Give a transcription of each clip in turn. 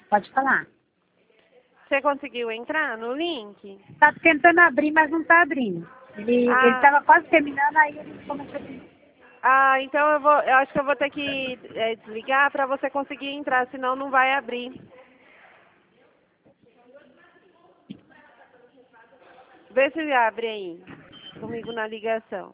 Pode falar. Você conseguiu entrar no link? Tá tentando abrir, mas não tá abrindo. Ele tava quase terminando, aí ele começou a abrir. Ah, então eu acho que eu vou ter que desligar para você conseguir entrar, senão não vai abrir. Vê se abre aí, comigo na ligação.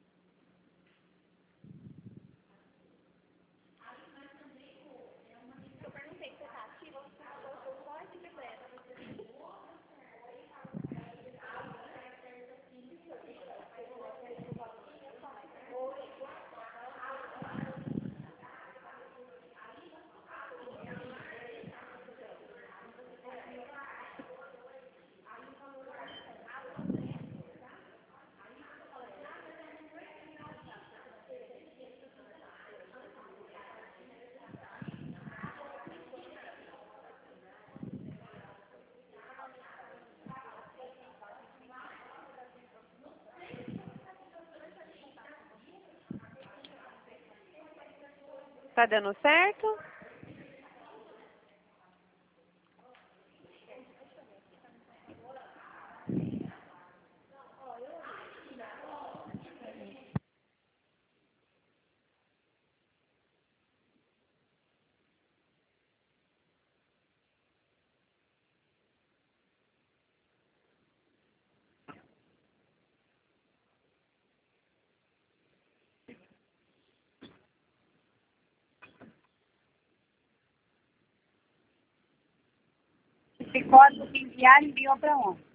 Tá dando certo? Esse código que enviaram, enviou para onde?